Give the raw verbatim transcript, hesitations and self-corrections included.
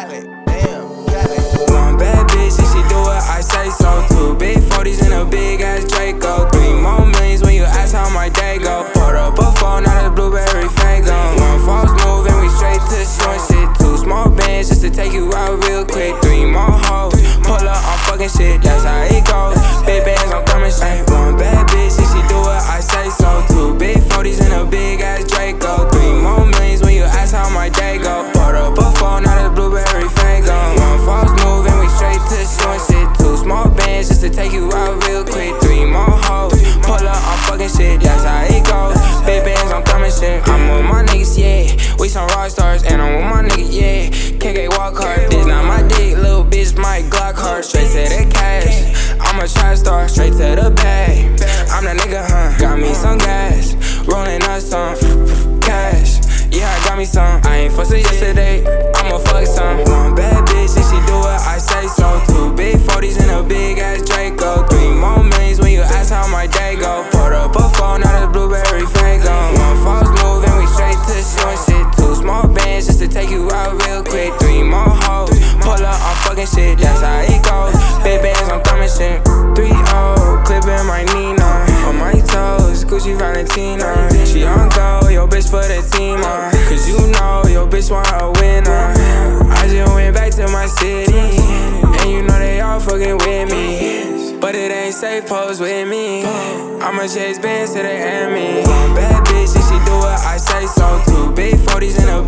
Cali, damn, Cali. One bad bitch and she do what I say so. Two big forties and a big ass Draco. Three more millions when you ask how my day go. Poured up a phone, not a blueberry fago. One false move and we straight to short shit. Two small bands just to take you out real quick. Three more hoes, pull up on fucking shit, that's how it goes. Big bands, I'm coming straight. One bad bitch and she do what I say so. Two big forties and a big ass Draco. Three more millions when you ask how my day go. Poured up a phone, not a blueberry fago. One false move and we straight to short shit. Two small bands just to take you out real quick. Three more hoes, pull up on fucking shit, that's how it goes. Big bands, I'm coming straight. I'm with my niggas, yeah. We some rock stars, and I'm with my niggas, yeah. K K walk hard, this not my dick, little bitch, my Glock hard. Straight to the cash, I'm a trap star, straight to the bag. I'm that nigga, huh? Got me some gas, rolling up some cash. Yeah, I got me some. I ain't fussing yesterday, I'ma fuck some. One bad bitch and she do what I say so. Two big forties and a big ass Draco. Three more millions when you ask how my day go. Poured up a phone, not a blueberry fago. One false move and we straight to short shit. Two small bands just to take you out real quick. Three more hoes, pull up on fucking shit, that's how it goes. Big bands, I'm coming shit. Three oh, clipping my Nina. On my toes, Gucci Valentina. She on go, yo bitch for the team, uh. Cause you know your bitch want a winner. I just went back to my city, and you know they all fucking with me. But it ain't safe, pose with me. I'ma chase bands to the enemy. One bad bitch and she do what I say so. Two big forties and a